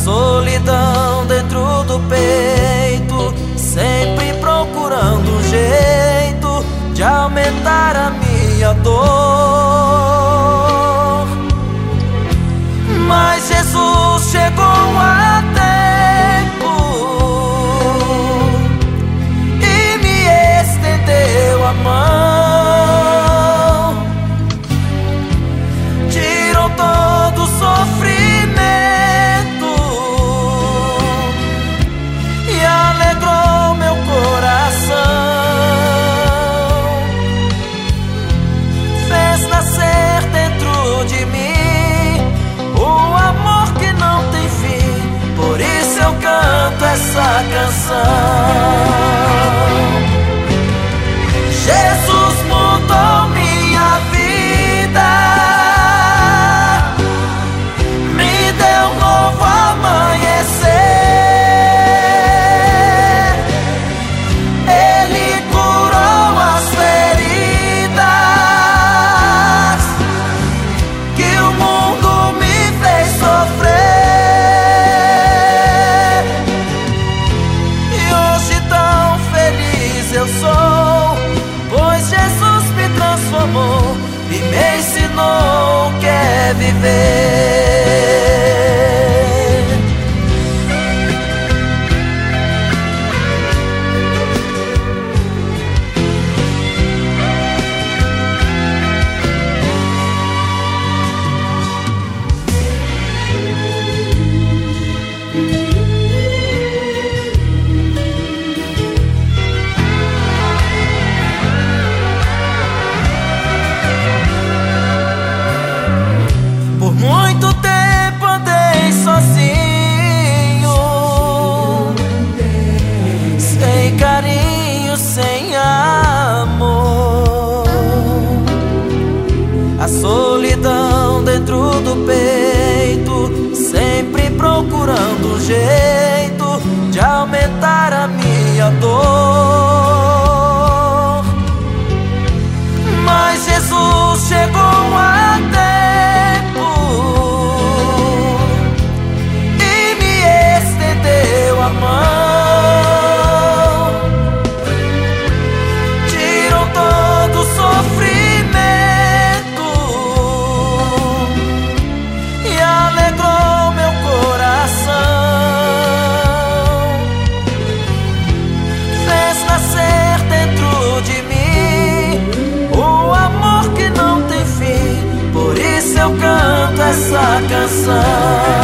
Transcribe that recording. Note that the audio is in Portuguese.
solidão dentro do peito, sempre procurando um jeito de aumentar a minha dor. Mas Jesus chegou a tempo e me estendeu a mão, tirou todo o sofrimento e alegrou meu coração, fez nascer dentro de mim o amor que não tem fim. Por isso eu canto essa canção. Jesus mudou minha vida, me deu um novo amanhecer. Ele curou as feridas que o mundo me fez sofrer. E hoje tão feliz eu sou, pois Jesus me transformou e me ensinou o que é viver. Muito tempo andei sozinho, sem carinho, sem amor. A solidão dentro do peito, sempre procurando um jeito de aumentar a minha dor. Mas Jesus chegou a tempo e me estendeu a mão, tirou todo o sofrimento e alegrou meu coração, fez nascer dentro de mim o amor que não tem fim. Por isso eu canto essa canção.